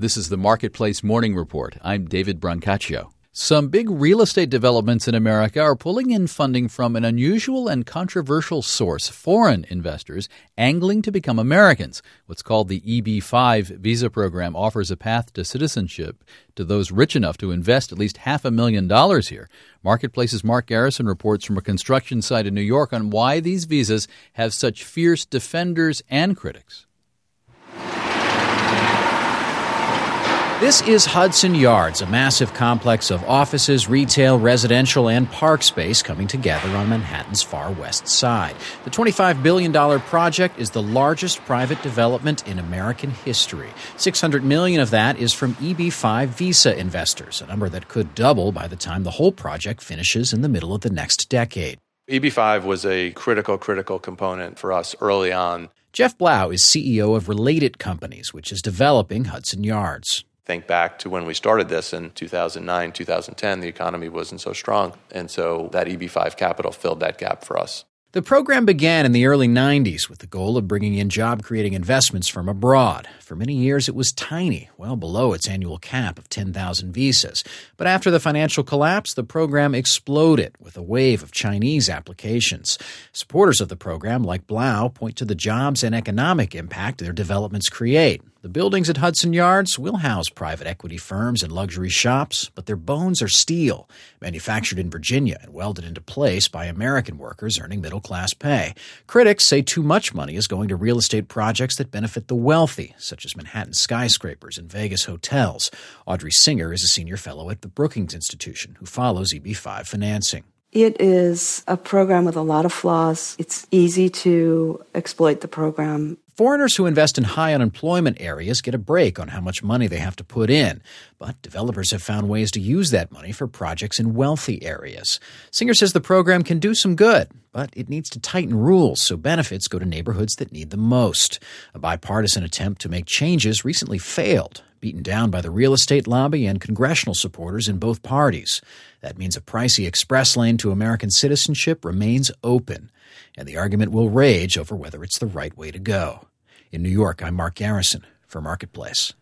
This is the Marketplace Morning Report. I'm David Brancaccio. Some big real estate developments in America are pulling in funding from an unusual and controversial source, foreign investors angling to become Americans. What's called the EB-5 visa program offers a path to citizenship to those rich enough to invest at least $500,000 here. Marketplace's Mark Garrison reports from a construction site in New York on why these visas have such fierce defenders and critics. This is Hudson Yards, a massive complex of offices, retail, residential, and park space coming together on Manhattan's far west side. The $25 billion project is the largest private development in American history. $600 million of that is from EB-5 visa investors, a number that could double by the time the whole project finishes in the middle of the next decade. EB-5 was a critical component for us early on. Jeff Blau is CEO of Related Companies, which is developing Hudson Yards. Think back to when we started this in 2009, 2010, the economy wasn't so strong. And so that EB-5 capital filled that gap for us. The program began in the early 90s with the goal of bringing in job-creating investments from abroad. For many years, it was tiny, well below its annual cap of 10,000 visas. But after the financial collapse, the program exploded with a wave of Chinese applications. Supporters of the program, like Blau, point to the jobs and economic impact their developments create. The buildings at Hudson Yards will house private equity firms and luxury shops, but their bones are steel, manufactured in Virginia and welded into place by American workers earning middle-class pay. Critics say too much money is going to real estate projects that benefit the wealthy, such as Manhattan skyscrapers and Vegas hotels. Audrey Singer is a senior fellow at the Brookings Institution who follows EB-5 financing. It is a program with a lot of flaws. It's easy to exploit the program. Foreigners who invest in high unemployment areas get a break on how much money they have to put in, but developers have found ways to use that money for projects in wealthy areas. Singer says the program can do some good, but it needs to tighten rules so benefits go to neighborhoods that need them most. A bipartisan attempt to make changes recently failed, beaten down by the real estate lobby and congressional supporters in both parties. That means a pricey express lane to American citizenship remains open, and the argument will rage over whether it's the right way to go. In New York, I'm Mark Garrison for Marketplace.